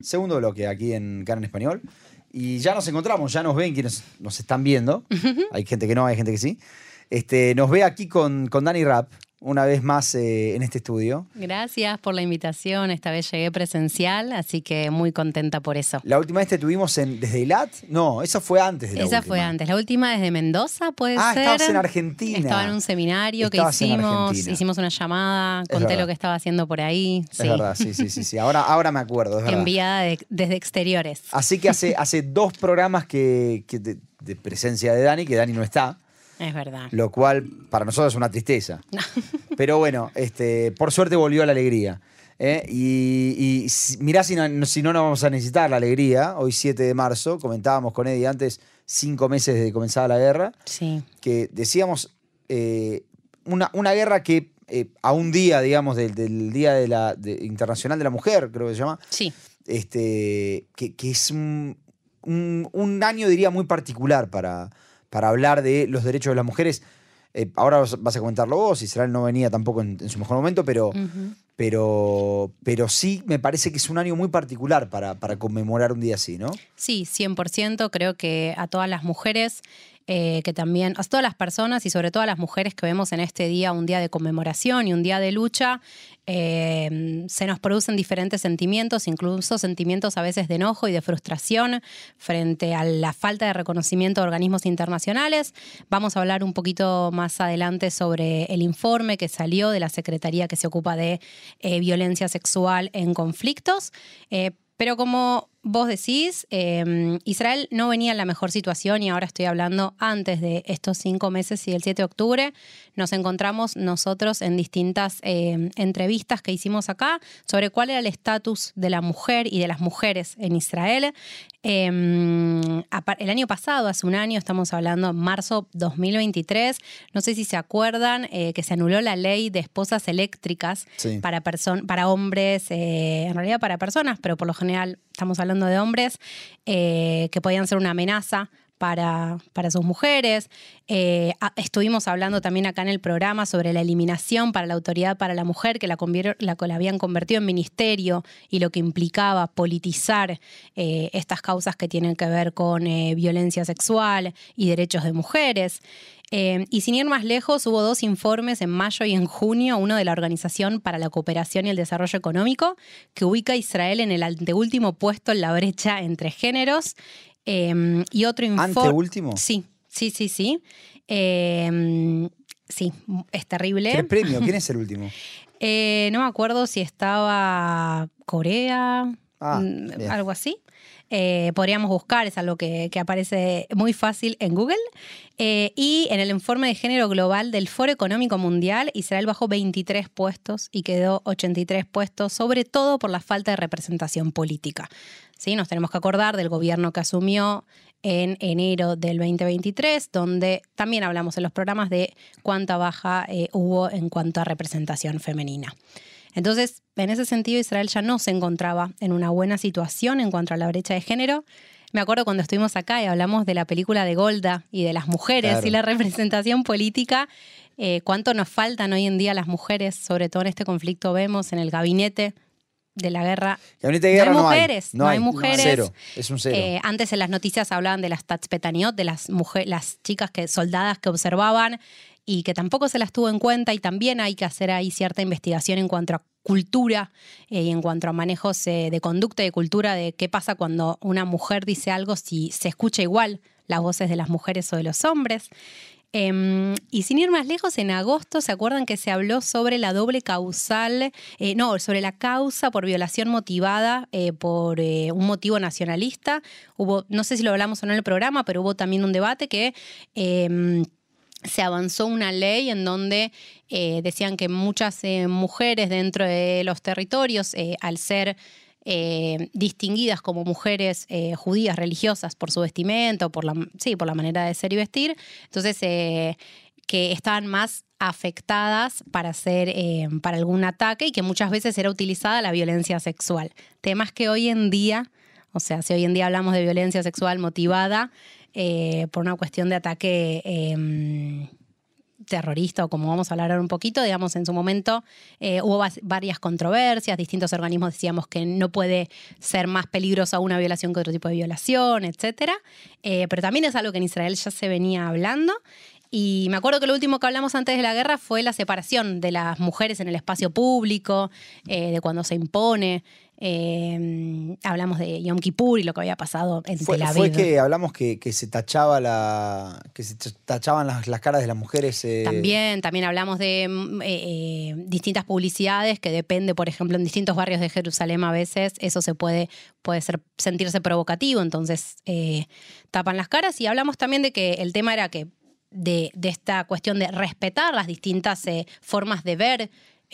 segundo bloque aquí en Canal Español. Y ya nos encontramos, ya nos ven quienes nos están viendo. Hay gente que no, hay gente que sí. Nos ve aquí con Dani Rapp, una vez más en este estudio. Gracias por la invitación. Esta vez llegué presencial, así que muy contenta por eso. ¿La última vez te tuvimos desde Eilat? No, esa fue antes de la última. Esa fue antes. La última desde Mendoza, ¿puede ser? Estabas en Argentina. Estaba en un seminario que hicimos una llamada, conté lo que estaba haciendo por ahí. Es verdad, sí. Ahora me acuerdo, es verdad. Enviada desde exteriores. Así que hace 2 programas de presencia de Dani, que Dani no está. Es verdad. Lo cual para nosotros es una tristeza. Pero bueno, por suerte volvió la alegría. Y mirá si no nos vamos a necesitar la alegría. Hoy 7 de marzo, comentábamos con Eddie antes, 5 meses desde que comenzaba la guerra. Sí. Que decíamos, una guerra que a un día, digamos, del Día Internacional de la Mujer, creo que se llama. Sí. Que es un año, diría, muy particular para hablar de los derechos de las mujeres. Ahora vas a comentarlo vos, Israel no venía tampoco en su mejor momento, pero sí me parece que es un año muy particular para conmemorar un día así, ¿no? Sí, 100%. Creo que a todas las mujeres, que también, a todas las personas y sobre todo a las mujeres que vemos en este día, un día de conmemoración y un día de lucha, se nos producen diferentes sentimientos, incluso sentimientos a veces de enojo y de frustración frente a la falta de reconocimiento de organismos internacionales. Vamos a hablar un poquito más adelante sobre el informe que salió de la Secretaría que se ocupa de violencia sexual en conflictos. Pero como vos decís, Israel no venía en la mejor situación y ahora estoy hablando antes de estos 5 meses y del 7 de octubre. Nos encontramos nosotros en distintas entrevistas que hicimos acá sobre cuál era el estatus de la mujer y de las mujeres en Israel. El año pasado, hace un año, estamos hablando marzo 2023, no sé si se acuerdan que se anuló la ley de esposas eléctricas para hombres, en realidad para personas, pero por lo general estamos hablando de hombres, que podían ser una amenaza para sus mujeres. Estuvimos hablando también acá en el programa sobre la eliminación para la Autoridad para la Mujer, que la habían convertido en ministerio y lo que implicaba politizar estas causas que tienen que ver con violencia sexual y derechos de mujeres. Y sin ir más lejos, hubo 2 informes en mayo y en junio, uno de la Organización para la Cooperación y el Desarrollo Económico, que ubica a Israel en el anteúltimo puesto en la brecha entre géneros, y otro informe... ¿Anteúltimo? Sí. Sí, es terrible. ¿Qué premio? ¿Quién es el último? No me acuerdo si estaba Corea, algo así. Podríamos buscar, es algo que aparece muy fácil en Google. Y en el informe de género global del Foro Económico Mundial, Israel bajó 23 puestos y quedó 83 puestos, sobre todo por la falta de representación política. ¿Sí? Nos tenemos que acordar del gobierno que asumió en enero del 2023, donde también hablamos en los programas de cuánta baja hubo en cuanto a representación femenina. Entonces, en ese sentido, Israel ya no se encontraba en una buena situación en cuanto a la brecha de género. Me acuerdo cuando estuvimos acá y hablamos de la película de Golda y de las mujeres, claro, y la representación política, cuánto nos faltan hoy en día las mujeres, sobre todo en este conflicto vemos en el gabinete de la guerra. Gabinete de guerra no hay mujeres, no hay mujeres. Cero, es un cero. Antes en las noticias hablaban de las tatzpetaniot, de las chicas soldadas que observaban y que tampoco se las tuvo en cuenta, y también hay que hacer ahí cierta investigación en cuanto a cultura y en cuanto a manejos de conducta y de cultura, de qué pasa cuando una mujer dice algo, si se escucha igual las voces de las mujeres o de los hombres. Y sin ir más lejos, en agosto, ¿se acuerdan que se habló sobre la doble causal? Sobre la causa por violación motivada por un motivo nacionalista. No sé si lo hablamos o no en el programa, pero hubo también un debate que se avanzó una ley en donde decían que muchas mujeres dentro de los territorios, al ser distinguidas como mujeres judías religiosas por su vestimenta o por la manera de ser y vestir, entonces que estaban más afectadas para algún ataque, y que muchas veces era utilizada la violencia sexual. Temas que hoy en día, o sea, si hoy en día hablamos de violencia sexual motivada por una cuestión de ataque terrorista, o como vamos a hablar ahora un poquito, digamos, en su momento hubo varias controversias, distintos organismos decíamos que no puede ser más peligrosa una violación que otro tipo de violación, etcétera. Pero también es algo que en Israel ya se venía hablando. Y me acuerdo que lo último que hablamos antes de la guerra fue la separación de las mujeres en el espacio público, de cuando se impone. Hablamos de Yom Kippur y lo que había pasado en Tel Aviv. Fue que hablamos que se tachaba que se tachaban las caras de las mujeres. También hablamos de distintas publicidades que depende, por ejemplo, en distintos barrios de Jerusalén a veces eso puede sentirse provocativo, entonces tapan las caras. Y hablamos también de que el tema era que de esta cuestión de respetar las distintas formas de ver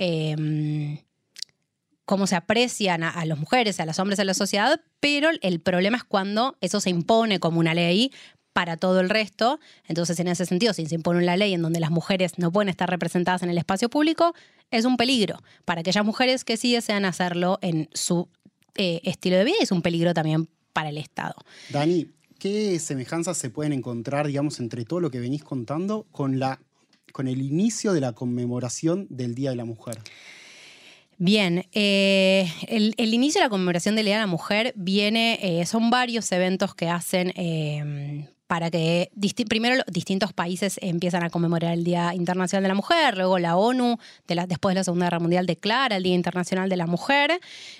cómo se aprecian a las mujeres, a los hombres en la sociedad, pero el problema es cuando eso se impone como una ley para todo el resto. Entonces, en ese sentido, si se impone una ley en donde las mujeres no pueden estar representadas en el espacio público, es un peligro para aquellas mujeres que sí desean hacerlo en su estilo de vida, y es un peligro también para el Estado. Dani, ¿qué semejanzas se pueden encontrar, digamos, entre todo lo que venís contando con el inicio de la conmemoración del Día de la Mujer? Bien, el inicio de la conmemoración del Día de la Mujer son varios eventos que hacen para que primero distintos países empiezan a conmemorar el Día Internacional de la Mujer, luego la ONU, después de la Segunda Guerra Mundial, declara el Día Internacional de la Mujer.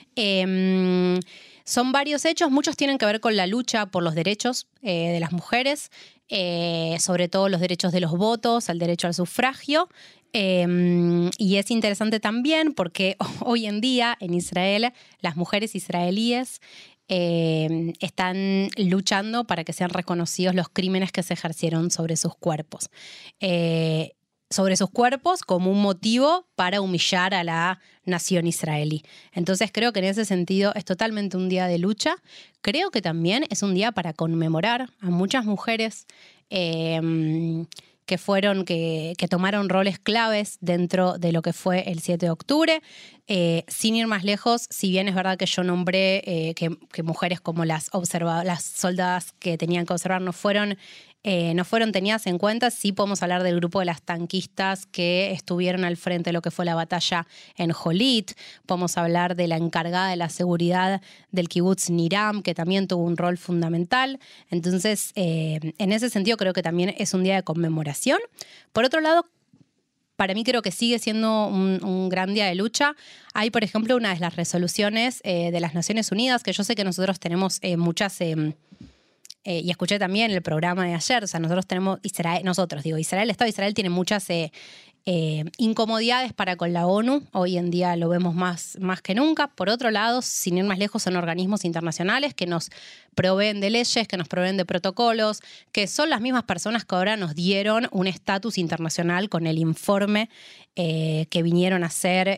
Son varios hechos, muchos tienen que ver con la lucha por los derechos de las mujeres, sobre todo los derechos de los votos, el derecho al sufragio. Y es interesante también porque hoy en día en Israel las mujeres israelíes están luchando para que sean reconocidos los crímenes que se ejercieron sobre sus cuerpos. Sobre sus cuerpos como un motivo para humillar a la nación israelí. Entonces creo que en ese sentido es totalmente un día de lucha. Creo que también es un día para conmemorar a muchas mujeres que tomaron roles claves dentro de lo que fue el 7 de octubre. Sin ir más lejos, si bien es verdad que yo nombré que mujeres como las soldadas que tenían que observar no fueron tenidas en cuenta, sí podemos hablar del grupo de las tanquistas que estuvieron al frente de lo que fue la batalla en Jolit. Podemos hablar de la encargada de la seguridad del kibutz Niram, que también tuvo un rol fundamental. Entonces, en ese sentido creo que también es un día de conmemoración. Por otro lado, para mí creo que sigue siendo un gran día de lucha. Hay, por ejemplo, una de las resoluciones de las Naciones Unidas, que yo sé que nosotros tenemos muchas... y escuché también el programa de ayer, o sea, Israel, el Estado de Israel tiene muchas incomodidades para con la ONU, hoy en día lo vemos más que nunca. Por otro lado, sin ir más lejos, son organismos internacionales que nos proveen de leyes, que nos proveen de protocolos, que son las mismas personas que ahora nos dieron un estatus internacional con el informe que vinieron a hacer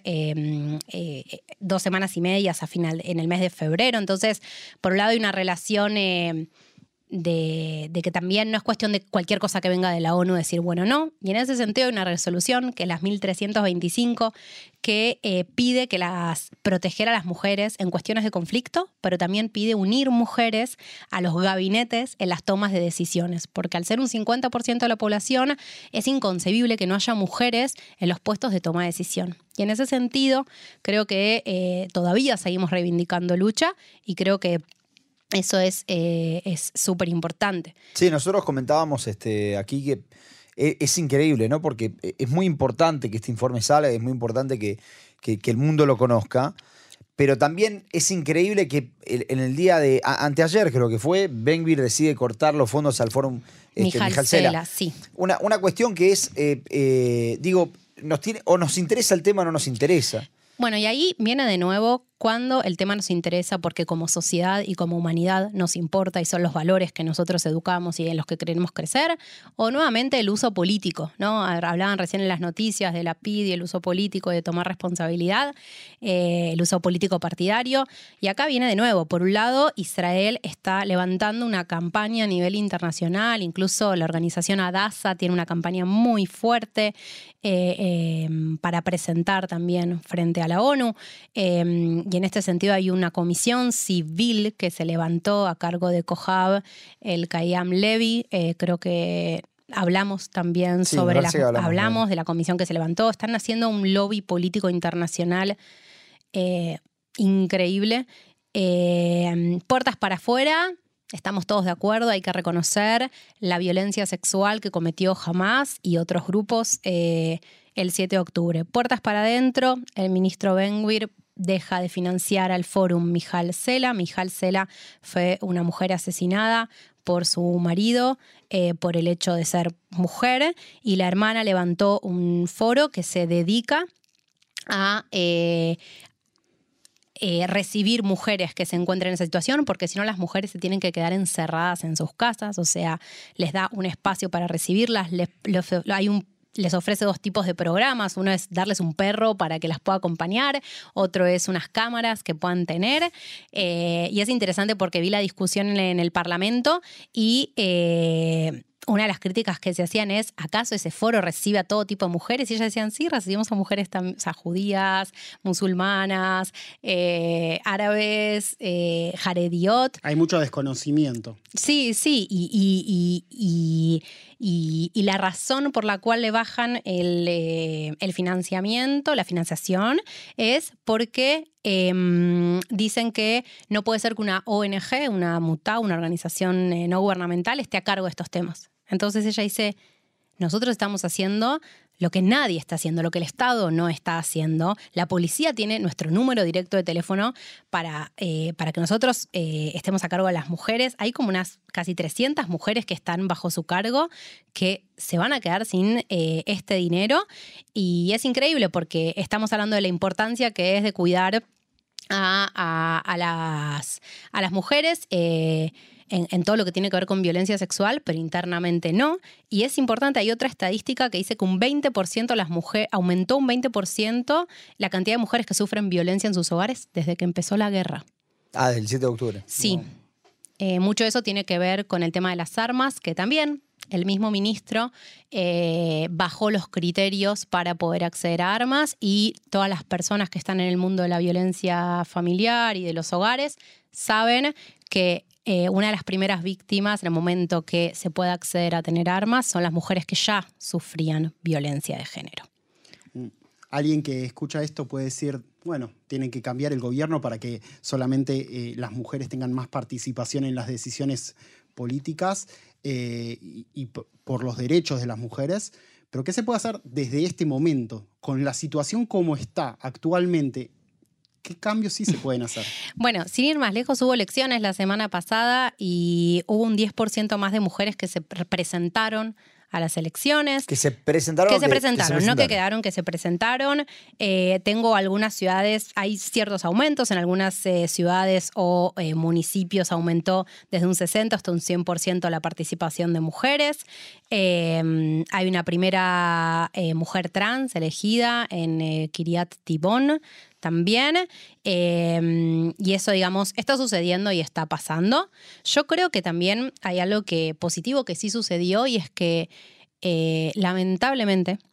2 semanas y media en el mes de febrero. Entonces, por un lado hay una relación... De que también no es cuestión de cualquier cosa que venga de la ONU decir bueno no, y en ese sentido hay una resolución que es la 1325 que pide proteger a las mujeres en cuestiones de conflicto, pero también pide unir mujeres a los gabinetes en las tomas de decisiones, porque al ser un 50% de la población es inconcebible que no haya mujeres en los puestos de toma de decisión. Y en ese sentido creo que todavía seguimos reivindicando lucha, y creo que eso es súper importante. Sí, nosotros comentábamos aquí que es increíble, ¿no? Porque es muy importante que este informe salga, es muy importante que el mundo lo conozca, pero también es increíble que en el día de anteayer, creo que fue, Ben Gvir decide cortar los fondos al Fórum Michal Sela. Sí. Una cuestión que es, nos interesa el tema o no nos interesa. Bueno, y ahí viene de nuevo cuando el tema nos interesa porque como sociedad y como humanidad nos importa y son los valores que nosotros educamos y en los que queremos crecer, o nuevamente el uso político, ¿no? Hablaban recién en las noticias de la PID y el uso político de tomar responsabilidad, el uso político partidario, y acá viene de nuevo, por un lado, Israel está levantando una campaña a nivel internacional, incluso la organización Hadassah tiene una campaña muy fuerte para presentar también frente a la ONU, y en este sentido hay una comisión civil que se levantó a cargo de Kohab el Kayam Levi, creo que hablamos también Sí, sobre me parece que hablamos de la comisión que se levantó. Están haciendo un lobby político internacional increíble. Puertas para afuera, estamos todos de acuerdo, hay que reconocer la violencia sexual que cometió Hamás y otros grupos el 7 de octubre. Puertas para adentro, el ministro Ben-Gvir deja de financiar al Fórum Mijal Cela. Mijal Cela fue una mujer asesinada por su marido por el hecho de ser mujer, y la hermana levantó un foro que se dedica a recibir mujeres que se encuentren en esa situación, porque si no las mujeres se tienen que quedar encerradas en sus casas, o sea, les da un espacio para recibirlas, les ofrece 2 tipos de programas. Uno es darles un perro para que las pueda acompañar, otro es unas cámaras que puedan tener. Y es interesante porque vi la discusión en el Parlamento y una de las críticas que se hacían es, ¿acaso ese foro recibe a todo tipo de mujeres? Y ellas decían, sí, recibimos a mujeres o sea, judías, musulmanas, árabes, jarediot. Hay mucho desconocimiento. Sí, sí, y la razón por la cual le bajan el financiamiento, la financiación, es porque dicen que no puede ser que una ONG, una MUTA, una organización no gubernamental, esté a cargo de estos temas. Entonces ella dice, nosotros estamos haciendo lo que nadie está haciendo, lo que el Estado no está haciendo. La policía tiene nuestro número directo de teléfono para que nosotros estemos a cargo de las mujeres. Hay como unas casi 300 mujeres que están bajo su cargo que se van a quedar sin este dinero. Y es increíble porque estamos hablando de la importancia que es de cuidar a las mujeres en todo lo que tiene que ver con violencia sexual, pero internamente no. Y es importante, hay otra estadística que dice que un 20% aumentó un 20% la cantidad de mujeres que sufren violencia en sus hogares desde que empezó la guerra. Del 7 de octubre. Sí. Wow. Mucho de eso tiene que ver con el tema de las armas, que también el mismo ministro bajó los criterios para poder acceder a armas, y todas las personas que están en el mundo de la violencia familiar y de los hogares saben que una de las primeras víctimas en el momento que se pueda acceder a tener armas son las mujeres que ya sufrían violencia de género. Alguien que escucha esto puede decir, bueno, tienen que cambiar el gobierno para que solamente las mujeres tengan más participación en las decisiones políticas y por los derechos de las mujeres. Pero ¿qué se puede hacer desde este momento, con la situación como está actualmente? ¿Qué cambios sí se pueden hacer? Bueno, sin ir más lejos, hubo elecciones la semana pasada y hubo un 10% más de mujeres que se presentaron a las elecciones. Que se presentaron. No que quedaron, que se presentaron. Tengo algunas ciudades, hay ciertos aumentos, en algunas ciudades o municipios aumentó desde un 60% hasta un 100% la participación de mujeres. Hay una primera mujer trans elegida en Kiryat Tibon también. Y eso, digamos, está sucediendo y está pasando. Yo creo que también hay algo positivo que sí sucedió, y es que lamentablemente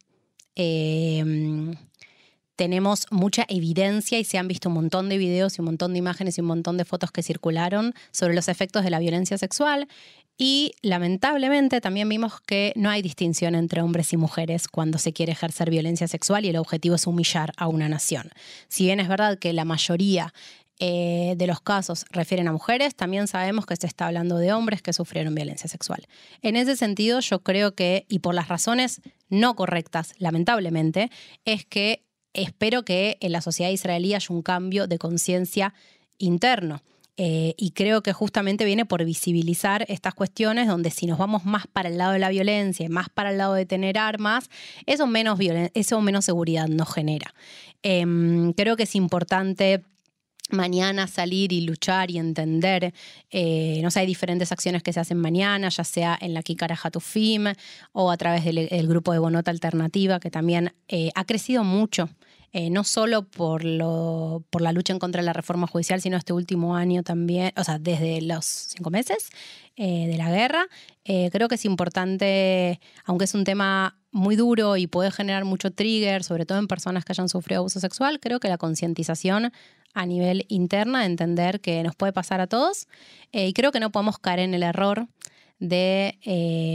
tenemos mucha evidencia y se han visto un montón de videos y un montón de imágenes y un montón de fotos que circularon sobre los efectos de la violencia sexual. Y lamentablemente también vimos que no hay distinción entre hombres y mujeres cuando se quiere ejercer violencia sexual y el objetivo es humillar a una nación. Si bien es verdad que la mayoría de los casos refieren a mujeres, también sabemos que se está hablando de hombres que sufrieron violencia sexual. En ese sentido, yo creo que, y por las razones no correctas, lamentablemente, es que espero que en la sociedad israelí haya un cambio de conciencia interno. Y creo que justamente viene por visibilizar estas cuestiones donde si nos vamos más para el lado de la violencia y más para el lado de tener armas, eso menos seguridad nos genera. Creo que es importante mañana salir y luchar y entender, no sé, hay diferentes acciones que se hacen mañana, ya sea en la Kikara Hatufim o a través del grupo de Bonota Alternativa, que también ha crecido mucho. No solo por la lucha en contra de la reforma judicial, sino este último año también, o sea, desde los 5 meses de la guerra. Creo que es importante, aunque es un tema muy duro y puede generar mucho trigger, sobre todo en personas que hayan sufrido abuso sexual, creo que la concientización a nivel interna, de entender que nos puede pasar a todos, y creo que no podemos caer en el error de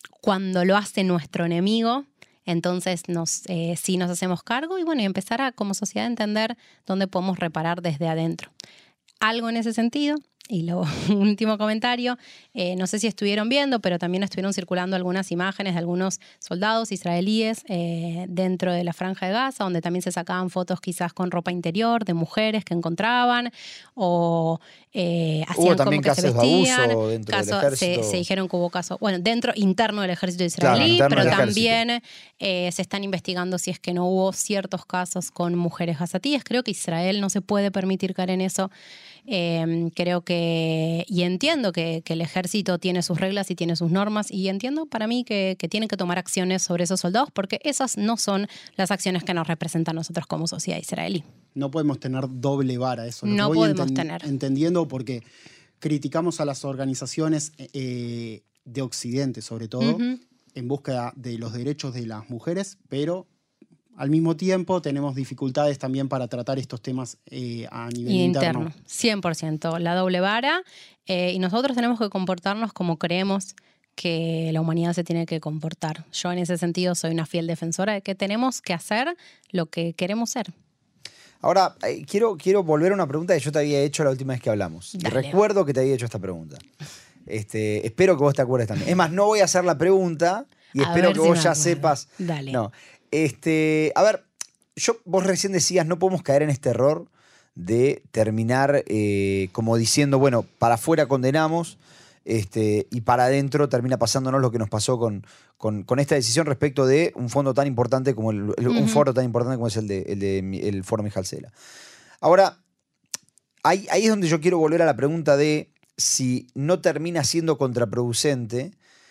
cuando lo hace nuestro enemigo, entonces sí nos hacemos cargo y bueno, y empezar a como sociedad a entender dónde podemos reparar desde adentro. Algo en ese sentido. Y lo último comentario, no sé si estuvieron viendo, pero también estuvieron circulando algunas imágenes de algunos soldados israelíes dentro de la Franja de Gaza, donde también se sacaban fotos quizás con ropa interior de mujeres que encontraban o hacían como que se vestían. Abuso dentro del ejército. Se dijeron que hubo casos, bueno, interno del ejército israelí, claro, pero también se están investigando si es que no hubo ciertos casos con mujeres gazatíes. Creo que Israel no se puede permitir caer en eso. Creo que, y entiendo que el ejército tiene sus reglas y tiene sus normas, y entiendo para mí que tienen que tomar acciones sobre esos soldados, porque esas no son las acciones que nos representan a nosotros como sociedad israelí. No podemos tener doble vara, eso no podemos tener. Entendiendo, porque criticamos a las organizaciones de Occidente, sobre todo, en búsqueda de los derechos de las mujeres, pero al mismo tiempo tenemos dificultades también para tratar estos temas a nivel interno. 100%, la doble vara. Y nosotros tenemos que comportarnos como creemos que la humanidad se tiene que comportar. Yo en ese sentido soy una fiel defensora de que tenemos que hacer lo que queremos ser. Ahora, quiero volver a una pregunta que yo te había hecho la última vez que hablamos. Y recuerdo que te había hecho esta pregunta. Espero que vos te acuerdes también. Es más, no voy a hacer la pregunta y espero que vos ya sepas. Dale. No. A ver, vos recién decías, no podemos caer en este error de terminar como diciendo, bueno, para afuera condenamos y para adentro termina pasándonos lo que nos pasó con esta decisión respecto de un fondo tan importante como un foro tan importante como es el Foro Michal Cela. Ahora, ahí es donde yo quiero volver a la pregunta de si no termina siendo contraproducente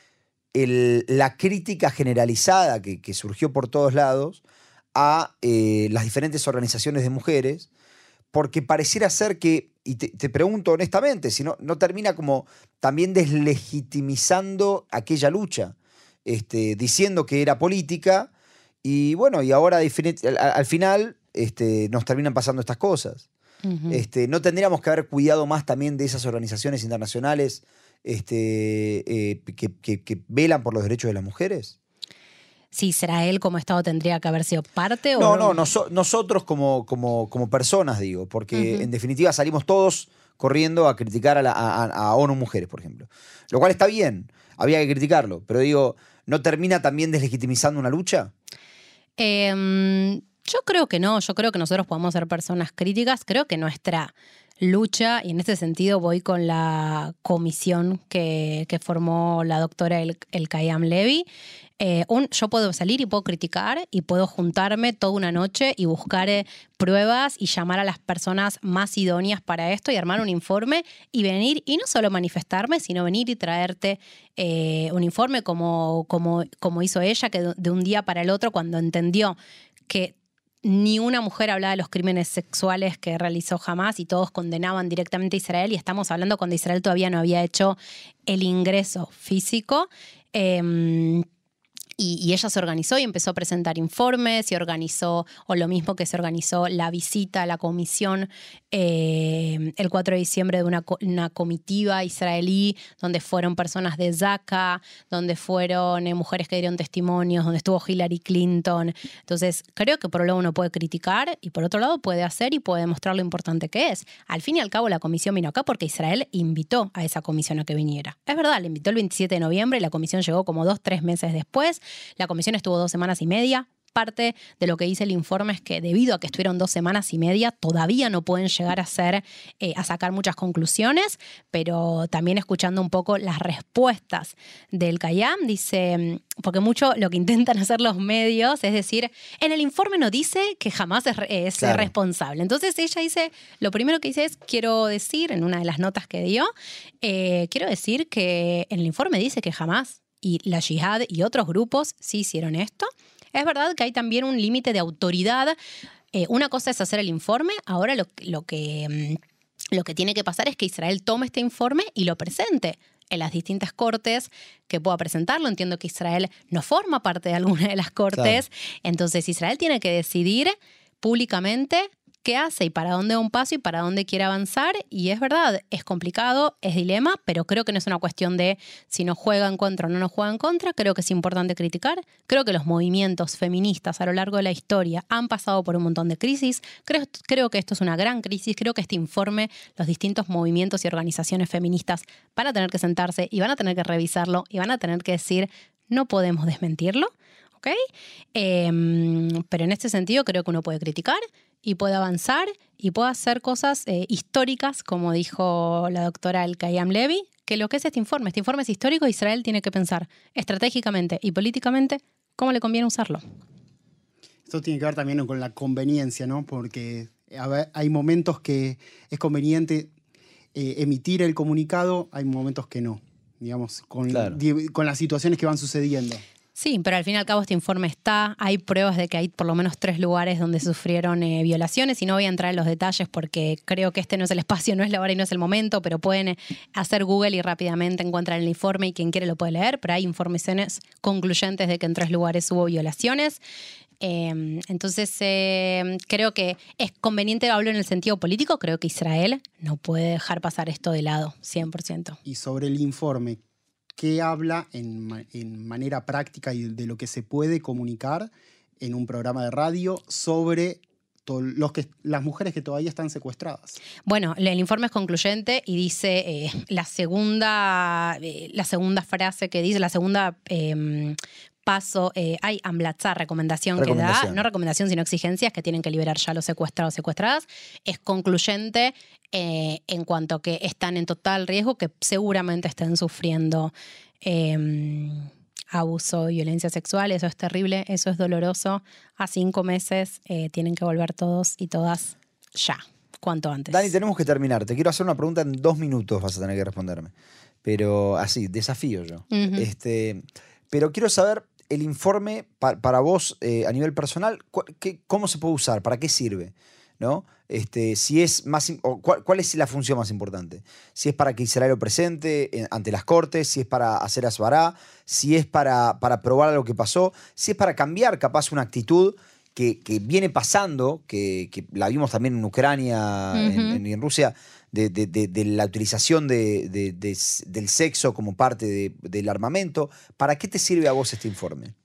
la crítica generalizada que surgió por todos lados a las diferentes organizaciones de mujeres, porque pareciera ser que, y te pregunto honestamente, si no termina como también deslegitimizando aquella lucha, diciendo que era política, y bueno, y ahora al final nos terminan pasando estas cosas. ¿No tendríamos que haber cuidado más también de esas organizaciones internacionales que velan por los derechos de las mujeres? Si Israel como Estado tendría que haber sido parte no, nosotros como personas, digo, porque en definitiva salimos todos corriendo a criticar a ONU Mujeres, por ejemplo. Lo cual está bien, había que criticarlo, pero digo, ¿no termina también deslegitimizando una lucha? Yo creo que no, yo creo que nosotros podemos ser personas críticas, creo que nuestra lucha, y en ese sentido voy con la comisión que formó la doctora Elkayam Levy. Yo puedo salir y puedo criticar y puedo juntarme toda una noche y buscar pruebas y llamar a las personas más idóneas para esto y armar un informe y venir y no solo manifestarme, sino venir y traerte un informe como hizo ella, que de un día para el otro, cuando entendió que ni una mujer hablaba de los crímenes sexuales que realizó Hamás y todos condenaban directamente a Israel, y estamos hablando cuando Israel todavía no había hecho el ingreso físico. Y ella se organizó y empezó a presentar informes y organizó, o lo mismo que se organizó la visita a la comisión el 4 de diciembre de una comitiva israelí donde fueron personas de Zaka, donde fueron mujeres que dieron testimonios, donde estuvo Hillary Clinton. Entonces creo que por un lado uno puede criticar y por otro lado puede hacer y puede demostrar lo importante que es. Al fin y al cabo la comisión vino acá porque Israel invitó a esa comisión a que viniera. Es verdad, la invitó el 27 de noviembre y la comisión llegó como 2-3 meses después. La comisión estuvo 2 semanas y media. Parte de lo que dice el informe es que debido a que estuvieron 2 semanas y media, todavía no pueden llegar a sacar muchas conclusiones, pero también escuchando un poco las respuestas del Elkayam, dice, porque mucho lo que intentan hacer los medios es decir, en el informe no dice que Hamás es claro, responsable. Entonces ella dice, lo primero que dice es, quiero decir, en una de las notas que dio, quiero decir que en el informe dice que Hamás y la Yihad y otros grupos sí hicieron esto. Es verdad que hay también un límite de autoridad. Una cosa es hacer el informe, ahora lo que tiene que pasar es que Israel tome este informe y lo presente en las distintas cortes que pueda presentarlo. Entiendo que Israel no forma parte de alguna de las cortes, claro. Entonces Israel tiene que decidir públicamente qué hace y para dónde va un paso y para dónde quiere avanzar. Y es verdad, es complicado, es dilema, pero creo que no es una cuestión de si nos juega en contra o no nos juega en contra. Creo que es importante criticar. Creo que los movimientos feministas a lo largo de la historia han pasado por un montón de crisis. Creo que esto es una gran crisis. Creo que este informe, los distintos movimientos y organizaciones feministas van a tener que sentarse y van a tener que revisarlo y van a tener que decir, no podemos desmentirlo. ¿Ok? Pero en este sentido creo que uno puede criticar y puede avanzar y puede hacer cosas históricas, como dijo la doctora El-Kayam Levy, que lo que es este informe es histórico. Israel tiene que pensar estratégicamente y políticamente cómo le conviene usarlo. Esto tiene que ver también con la conveniencia, ¿no? Porque hay momentos que es conveniente emitir el comunicado, hay momentos que no, digamos, con las situaciones que van sucediendo. Sí, pero al fin y al cabo este informe está, hay pruebas de que hay por lo menos 3 lugares donde sufrieron violaciones y no voy a entrar en los detalles porque creo que este no es el espacio, no es la hora y no es el momento, pero pueden hacer Google y rápidamente encuentran el informe y quien quiere lo puede leer, pero hay informaciones concluyentes de que en 3 lugares hubo violaciones. Entonces creo que es conveniente, hablo en el sentido político, creo que Israel no puede dejar pasar esto de lado, 100%. Y sobre el informe, ¿qué habla en manera práctica y de lo que se puede comunicar en un programa de radio sobre las mujeres que todavía están secuestradas? Bueno, el informe es concluyente y dice la segunda frase que dice, la segunda paso, hay amlatzá, recomendación que da, no recomendación sino exigencias que tienen que liberar ya los secuestrados o secuestradas, es concluyente en cuanto a que están en total riesgo, que seguramente estén sufriendo abuso y violencia sexual. Eso es terrible, eso es doloroso. A 5 meses tienen que volver todos y todas ya, cuanto antes. Dani, tenemos que terminar. Te quiero hacer una pregunta en 2 minutos, vas a tener que responderme. Pero así, desafío yo. Pero quiero saber el informe para vos a nivel personal, ¿cómo se puede usar? ¿Para qué sirve? ¿No? Si es más, ¿cuál es la función más importante? Si es para que Israel lo presente ante las cortes, si es para hacer asbará, si es para probar lo que pasó, si es para cambiar capaz una actitud que viene pasando, que la vimos también en Ucrania, en Rusia, de la utilización del sexo como parte del armamento. ¿Para qué te sirve a vos este informe?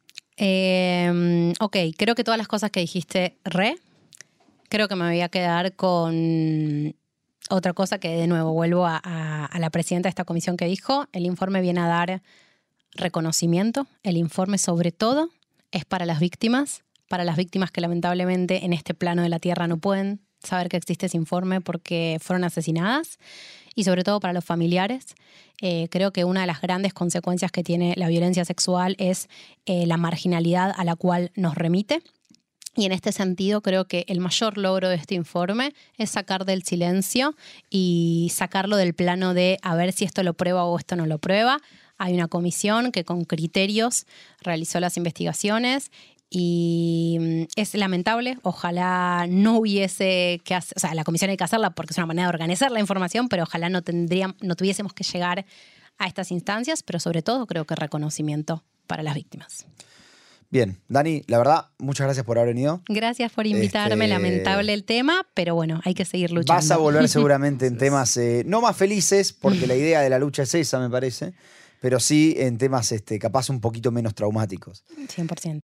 Ok, creo que todas las cosas que dijiste creo que me voy a quedar con otra cosa que de nuevo vuelvo a la presidenta de esta comisión que dijo. El informe viene a dar reconocimiento. El informe sobre todo es para las víctimas que lamentablemente en este plano de la tierra no pueden saber que existe ese informe porque fueron asesinadas, y sobre todo para los familiares. Creo que una de las grandes consecuencias que tiene la violencia sexual es la marginalidad a la cual nos remite. Y en este sentido creo que el mayor logro de este informe es sacar del silencio y sacarlo del plano de a ver si esto lo prueba o esto no lo prueba. Hay una comisión que con criterios realizó las investigaciones y es lamentable. Ojalá no hubiese que hacer, o sea, la comisión hay que hacerla porque es una manera de organizar la información, pero ojalá no tuviésemos que llegar a estas instancias, pero sobre todo creo que reconocimiento para las víctimas. Bien, Dani, la verdad, muchas gracias por haber venido. Gracias por invitarme, lamentable el tema, pero bueno, hay que seguir luchando. Vas a volver seguramente en temas no más felices, porque la idea de la lucha es esa, me parece, pero sí en temas capaz un poquito menos traumáticos. 100%.